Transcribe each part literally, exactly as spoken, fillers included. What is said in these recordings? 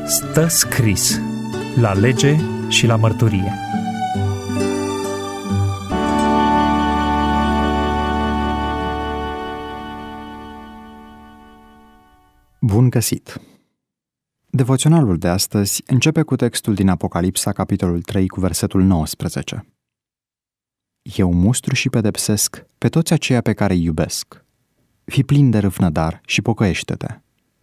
Stă scris la lege și la mărturie. Bun găsit! Devoționalul de astăzi începe cu textul din Apocalipsa, capitolul trei, cu versetul nouăsprezece. Eu mustru și pedepsesc pe toți aceia pe care îi iubesc. Fii plin de râvnă dar și pocăiește-te.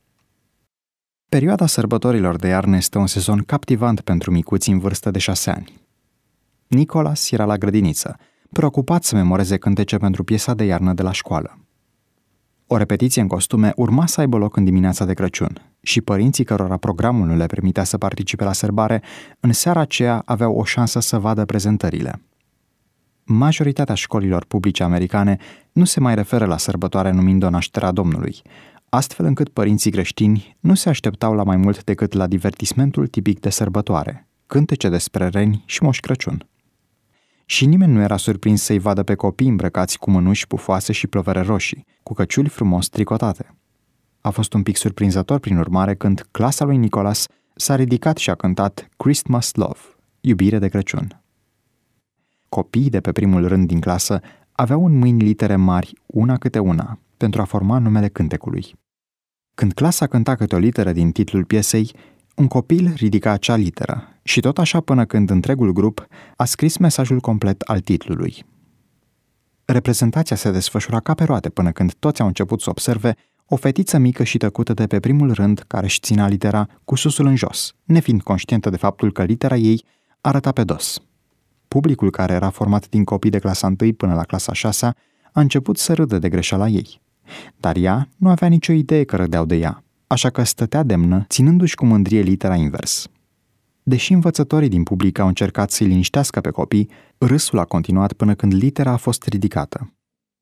Perioada sărbătorilor de iarnă este un sezon captivant pentru micuți în vârstă de șase ani. Nicolas era la grădiniță, preocupat să memoreze cântece pentru piesa de iarnă de la școală. O repetiție în costume urma să aibă loc în dimineața de Crăciun și părinții cărora programul nu le permitea să participe la sărbare, în seara aceea aveau o șansă să vadă prezentările. Majoritatea școlilor publice americane nu se mai referă la sărbătoare numind-o nașterea Domnului, astfel încât părinții creștini nu se așteptau la mai mult decât la divertismentul tipic de sărbătoare, cântece despre reni și Moș Crăciun. Și nimeni nu era surprins să-i vadă pe copii îmbrăcați cu mânuși pufoase și plovere roșii, cu căciuli frumos tricotate. A fost un pic surprinzător, prin urmare, când clasa lui Nicolas s-a ridicat și a cântat Christmas Love, iubire de Crăciun. Copiii de pe primul rând din clasă aveau în mâini litere mari, una câte una, pentru a forma numele cântecului. Când clasa cânta câte o literă din titlul piesei, un copil ridica acea literă și tot așa până când întregul grup a scris mesajul complet al titlului. Reprezentația se desfășura ca pe roate până când toți au început să observe o fetiță mică și tăcută de pe primul rând care își ținea litera cu susul în jos, nefiind conștientă de faptul că litera ei arăta pe dos. Publicul, care era format din copii de clasa întâi până la clasa a șasea, a început să râdă de greșeala ei. Dar ea nu avea nicio idee că râdeau de ea, așa că stătea demnă, ținându-și cu mândrie litera invers. Deși învățătorii din public au încercat să-i liniștească pe copii, râsul a continuat până când litera a fost ridicată.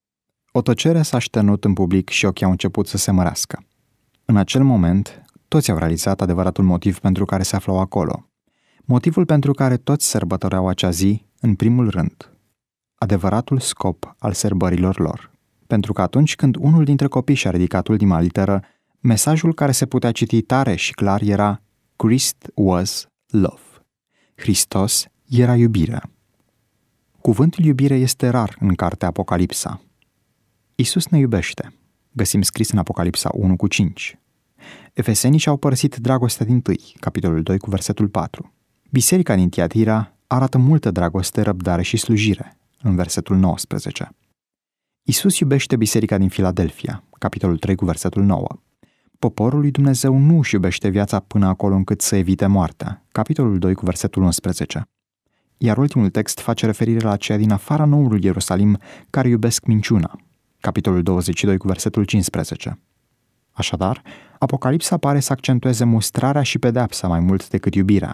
O tăcere s-a șternut în public și ochii au început să se mărească. În acel moment, toți au realizat adevăratul motiv pentru care se aflau acolo. Motivul pentru care toți sărbătoreau acea zi, în primul rând. Adevăratul scop al sărbărilor lor. Pentru că atunci când unul dintre copii și-a ridicat ultima literă, mesajul care se putea citi tare și clar era Christ was love. Hristos era iubirea. Cuvântul iubire este rar în cartea Apocalipsa. Iisus ne iubește. Găsim scris în Apocalipsa unu cu cinci. Efesenii și-au părăsit dragostea dintâi, capitolul doi cu versetul patru. Biserica din Tiatira arată multă dragoste, răbdare și slujire, în versetul nouăsprezece. Iisus iubește biserica din Filadelfia, capitolul trei cu versetul nouă. Poporul lui Dumnezeu nu își iubește viața până acolo încât să evite moartea, capitolul doi cu versetul unsprezece. Iar ultimul text face referire la aceia din afara noului Ierusalim care iubesc minciuna, capitolul douăzeci și doi cu versetul cincisprezece. Așadar, Apocalipsa pare să accentueze mustrarea și pedeapsa mai mult decât iubirea.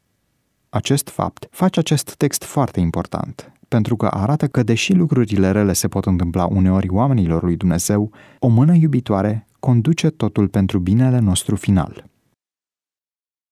Acest fapt face acest text foarte important, pentru că arată că, deși lucrurile rele se pot întâmpla uneori oamenilor lui Dumnezeu, o mână iubitoare conduce totul pentru binele nostru final.